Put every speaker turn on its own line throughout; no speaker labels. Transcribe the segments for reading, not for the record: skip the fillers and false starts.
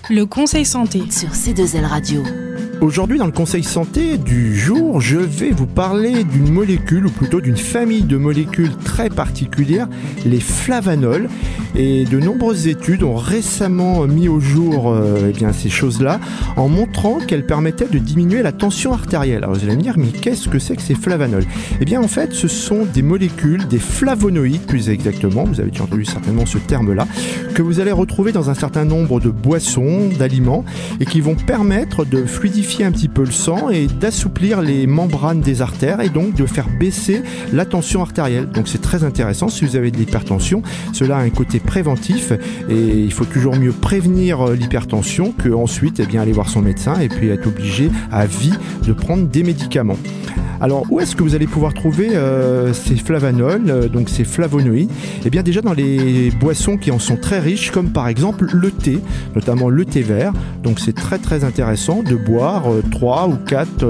Le conseil santé
sur C2L Radio.
Aujourd'hui, dans le conseil santé du jour, je vais vous parler d'une molécule, ou plutôt d'une famille de molécules très particulières, les flavanols. Et de nombreuses études ont récemment mis au jour ces choses-là, en montrant qu'elles permettaient de diminuer la tension artérielle. Alors vous allez me dire, mais qu'est-ce que c'est que ces flavanols ? Eh bien en fait, ce sont des molécules, des flavonoïdes plus exactement, vous avez déjà entendu certainement ce terme-là, que vous allez retrouver dans un certain nombre de boissons, d'aliments, et qui vont permettre de fluidifier un petit peu le sang et d'assouplir les membranes des artères et donc de faire baisser la tension artérielle. Donc c'est très intéressant si vous avez de l'hypertension. Cela a un côté préventif et il faut toujours mieux prévenir l'hypertension qu'ensuite aller voir son médecin et puis être obligé à vie de prendre des médicaments. Alors, où est-ce que vous allez pouvoir trouver ces flavanols, donc ces flavonoïdes ? Eh bien, déjà dans les boissons qui en sont très riches, comme par exemple le thé, notamment le thé vert. Donc, c'est très très intéressant de boire 3 ou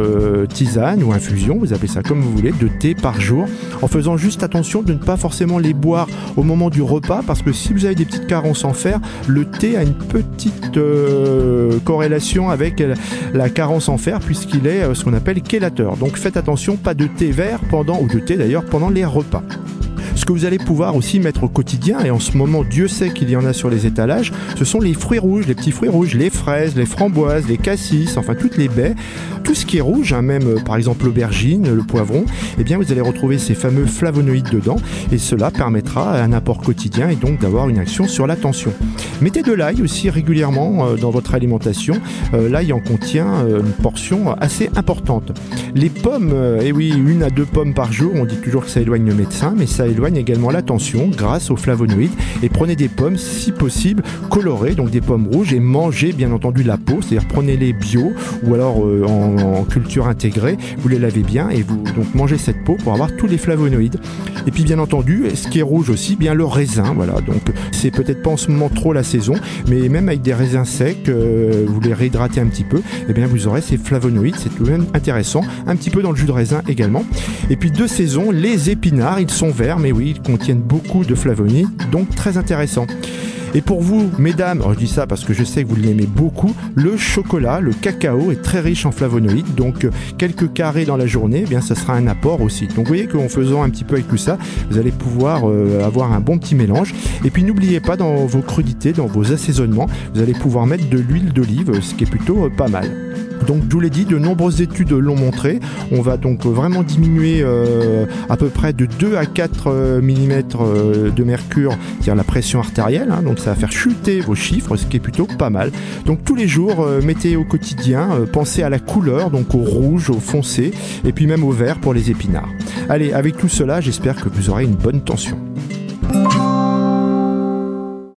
4 tisanes ou infusions, vous appelez ça comme vous voulez, de thé par jour, en faisant juste attention de ne pas forcément les boire au moment du repas, parce que si vous avez des petites carences en fer, le thé a une petite corrélation avec la carence en fer, puisqu'il est ce qu'on appelle chélateur. Donc, faites attention. Pas de thé vert ou de thé d'ailleurs pendant les repas. Ce que vous allez pouvoir aussi mettre au quotidien, et en ce moment Dieu sait qu'il y en a sur les étalages, ce sont les fruits rouges, les petits fruits rouges, les fraises, les framboises, les cassis, enfin toutes les baies, tout ce qui est rouge, même par exemple l'aubergine, le poivron, eh bien vous allez retrouver ces fameux flavonoïdes dedans, et cela permettra un apport quotidien et donc d'avoir une action sur la tension. Mettez de l'ail aussi régulièrement dans votre alimentation, l'ail en contient une portion assez importante. Les pommes, 1 à 2 pommes par jour, on dit toujours que ça éloigne le médecin, mais ça éloigne également la tension grâce aux flavonoïdes, et prenez des pommes si possible colorées, donc des pommes rouges, et mangez bien entendu la peau, c'est-à-dire prenez-les bio ou alors en culture intégrée, vous les lavez bien et vous donc mangez cette peau pour avoir tous les flavonoïdes. Et puis bien entendu, ce qui est rouge aussi, bien le raisin, voilà, donc c'est peut-être pas en ce moment trop la saison, mais même avec des raisins secs, vous les réhydratez un petit peu, et bien vous aurez ces flavonoïdes, c'est tout de même intéressant, un petit peu dans le jus de raisin également. Et puis de saison, les épinards, ils sont verts, mais oui, ils contiennent beaucoup de flavonoïdes, donc très intéressant. Et pour vous, mesdames, je dis ça parce que je sais que vous l'aimez beaucoup, le chocolat, le cacao est très riche en flavonoïdes, donc quelques carrés dans la journée, ça sera un apport aussi. Donc vous voyez qu'en faisant un petit peu avec tout ça, vous allez pouvoir avoir un bon petit mélange. Et puis n'oubliez pas, dans vos crudités, dans vos assaisonnements, vous allez pouvoir mettre de l'huile d'olive, ce qui est plutôt pas mal. Donc je vous l'ai dit, de nombreuses études l'ont montré. On va donc vraiment diminuer à peu près de 2 à 4 mm de mercure, c'est-à-dire la pression artérielle. Donc ça va faire chuter vos chiffres, ce qui est plutôt pas mal. Donc tous les jours, mettez au quotidien, pensez à la couleur, donc au rouge, au foncé, et puis même au vert pour les épinards. Allez, avec tout cela, j'espère que vous aurez une bonne tension.